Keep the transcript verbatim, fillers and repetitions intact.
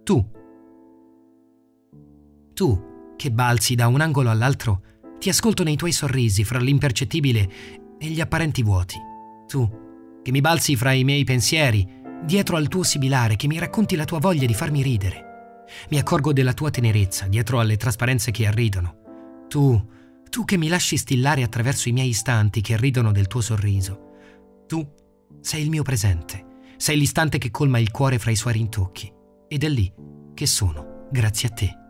Tu. Tu, che balzi da un angolo all'altro, ti ascolto nei tuoi sorrisi fra l'impercettibile e gli apparenti vuoti. Tu, che mi balzi fra i miei pensieri, dietro al tuo sibilare, che mi racconti la tua voglia di farmi ridere. Mi accorgo della tua tenerezza, dietro alle trasparenze che arridono. Tu, tu che mi lasci stillare attraverso i miei istanti che ridono del tuo sorriso. Tu sei il mio presente, sei l'istante che colma il cuore fra i suoi rintocchi. Ed è lì che sono, grazie a te.